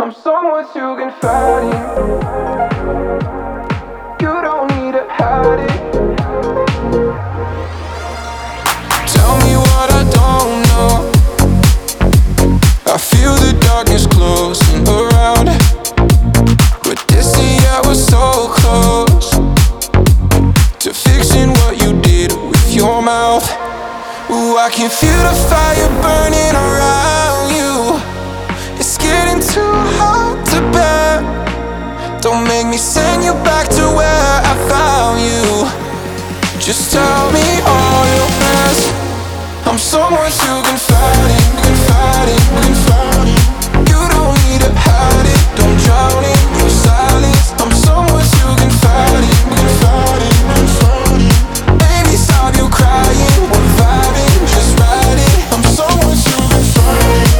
I'm someone you can fight in. You don't need to hide it. Tell me what I don't know. I feel the darkness closing around. But distance, yeah, we're so close to fixing what you did with your mouth. Ooh, I can feel the fire burning around you. It's getting too hard to bear. Don't make me send you back to where I found you. Just tell me all your plans. I'm someone you can fight in, confide in, confide in. You don't need to hide it, don't drown in your silence. I'm someone you can fight in, confide in, confide in. Baby, stop you crying, we're vibing, just ride it. I'm someone you can fight in.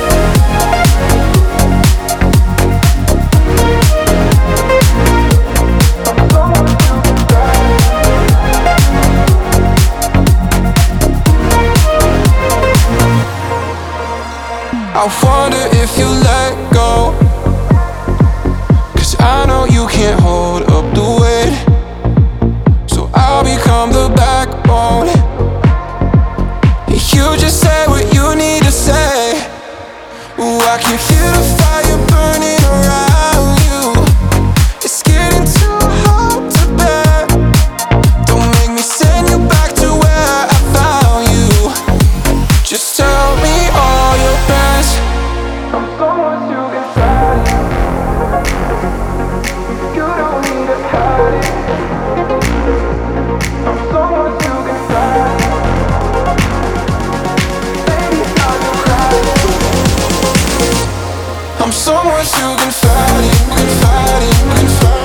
I wonder if you let go, 'cause I know you can't hold up the weight. So I'll become the backbone. You just say what you need to say. Ooh, I can feel the fire burning around you. It's getting too hard to bear. Don't make me send you back to where I found you. Just tell me all your plans. I'm someone you can fight in. You don't need to hide it. I'm someone you can fight in. Baby, stop your crying. I'm someone you can fight in, confide in, confide in.